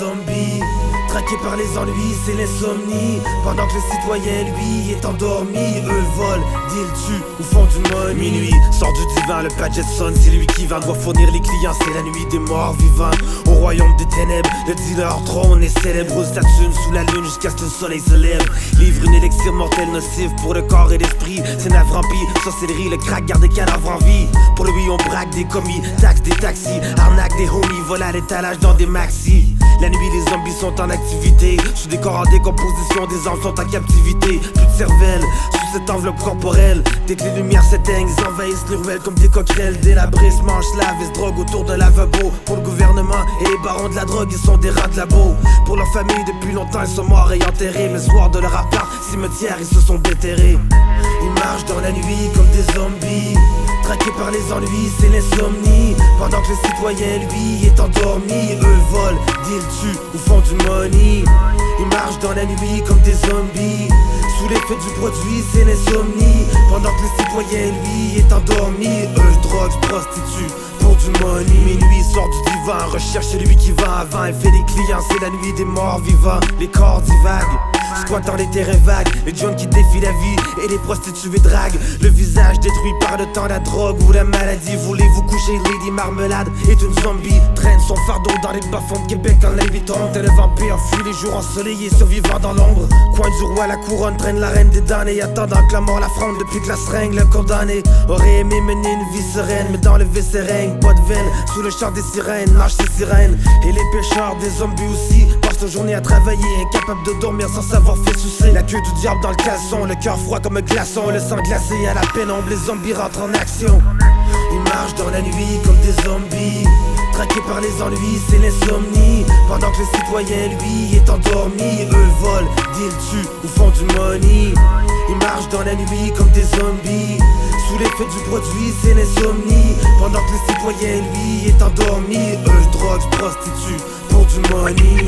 zombies. Traqués par les ennuis, c'est l'insomnie. Pendant que le citoyen, lui, est endormi. Eux volent, deal, tuent ou font du money. Minuit, sort du divan, le padjet sonne. C'est lui qui va doit fournir les clients. C'est la nuit des morts vivants. Au royaume des ténèbres, le dealer trône et célèbre. Roule sa thune sous la lune jusqu'à ce que le soleil se lève. Livre une élixir mortelle nocive pour le corps et l'esprit. C'est navrampi, sorcellerie, le crack garde des cadavres en vie. Pour lui on braque des commis, taxe des taxis, arnaque des homies, vol à l'étalage dans des maxis. La nuit les zombies sont en activité. Sous des corps en décomposition, des âmes sont en captivité. Plus de cervelle, sous cette enveloppe corporelle. Dès que les lumières s'éteignent, ils envahissent les ruelles comme des coquerelles. Délabrés, se mangent, lavent et se droguent autour d'un lavabo. Pour le gouvernement et les barons de la drogue, ils sont des rats de labo. Pour leur famille, depuis longtemps, ils sont morts et enterrés. Mais soir de leur appart, cimetière, ils se sont déterrés. Ils marchent dans la nuit comme des zombies. Traqués par les ennuis, c'est l'insomnie. Pendant que le citoyen, lui, est endormi. Eux volent, deal, tuent ou font du money. Ils marchent dans la nuit comme des zombies. Sous l'effet du produit, c'est l'insomnie. Pendant que le citoyen, lui, est endormi. Eux droguent, prostituent pour du money. Minuit sort du divan, recherche celui qui va avant. Elle fait des clients, c'est la nuit des morts vivants. Les corps divaguent, squattant les terrains vagues. Les jeunes qui défient la vie et les prostituées draguent. Le visage détruit par le temps, la drogue ou la maladie. Voulez-vous coucher, Lady Marmelade est une zombie. Traîne son fardeau dans les bas-fonds de Québec en l'invitant. Tel le vampire fuit les jours ensoleillés, survivant dans l'ombre. Coin du roi, la couronne traîne la reine des damnés. Attendant que la mort la fronde depuis que la seringue le condamné. Aurait aimé mener une vie sereine, mais dans le WC règne pas de veine. Sous le chant des sirènes, marchent ces sirènes. Et les pêcheurs, des zombies aussi, passent leur journée à travailler, incapables de dormir sans savoir fait soucer. La queue du diable dans le caleçon, le cœur froid comme un glaçon, le sang glacé à la pénombre, les zombies rentrent en action. Ils marchent dans la nuit comme des zombies. Traqués par les ennuis, c'est l'insomnie. Pendant que le citoyen, lui, est endormi. Eux volent, deal, tuent ou font du money. Ils marchent dans la nuit comme des zombies. Sous l'effet du produit, c'est l'insomnie. Pendant que le citoyen, lui, est endormi. Eux droguent, prostituent pour du money.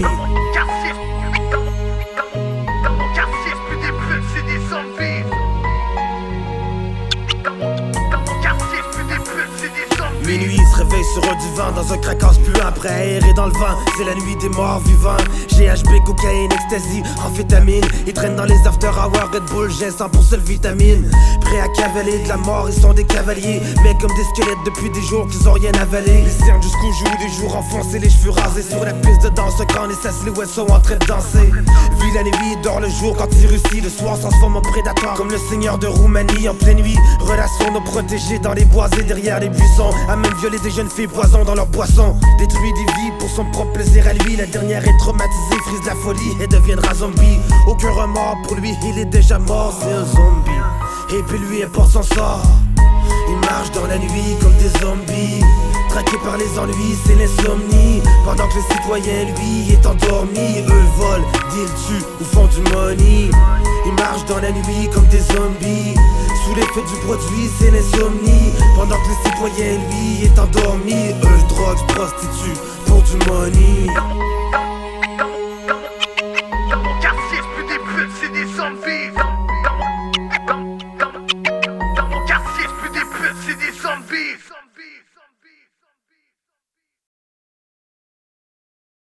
Minuit, il se réveille sur un divan dans un craquage puant après aérer dans le vent. C'est la nuit des morts vivants. GHB, cocaïne, ecstasy, amphétamine. Ils traînent dans les after hours, Red Bull, j'ai 100% de vitamine. Prêts à cavaler de la mort, ils sont des cavaliers. Mais comme des squelettes depuis des jours qu'ils ont rien avalé. Les cernes jusqu'au jour, des jours enfoncés, les cheveux rasés. Sur la piste de danse, quand et sa silhouette sont en train de danser. Vit la nuit, dort le jour quand il réussit. Le soir se transforme en prédateur comme le seigneur de Roumanie en pleine nuit. Relation nos protégés dans les bois et derrière les buissons. A même violé des jeunes filles poison dans leur boisson. Détruit des vies pour son propre plaisir à lui. La dernière est traumatisée, frise de la folie et deviendra zombie. Aucun remords pour lui, il est déjà mort, c'est un zombie. Et puis lui, elle porte son sort. Il marche dans la nuit comme des zombies. Traqués par les ennuis, c'est l'insomnie. Pendant que le citoyen, lui, est endormi. Eux volent, deal, tuent ou font du money. Ils marchent dans la nuit comme des zombies. Sous l'effet du produit, c'est l'insomnie. Pendant que le citoyen, lui, est endormi. Eux droguent, prostituent pour du money.